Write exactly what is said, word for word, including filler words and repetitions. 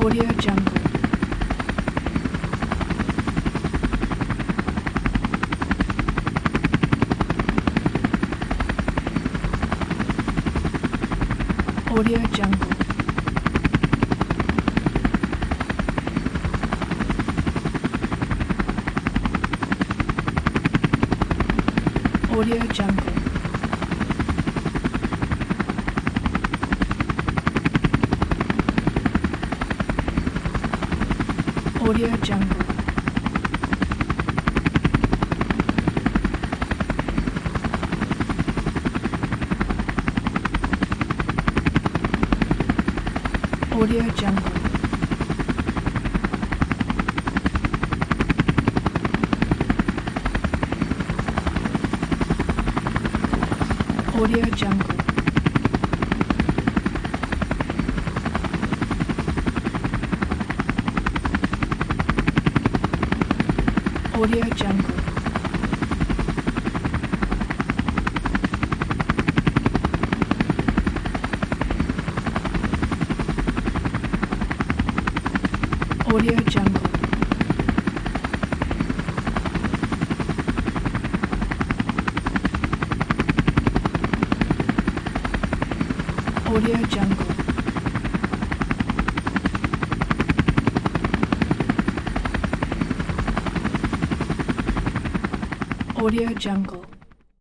Audio Jungle. Audio Jungle. Audio Jungle. Audio Jungle. Audio Jungle. Audio Jungle. Audio Jungle. Audio Jungle. Audio Jungle. Audio Jungle.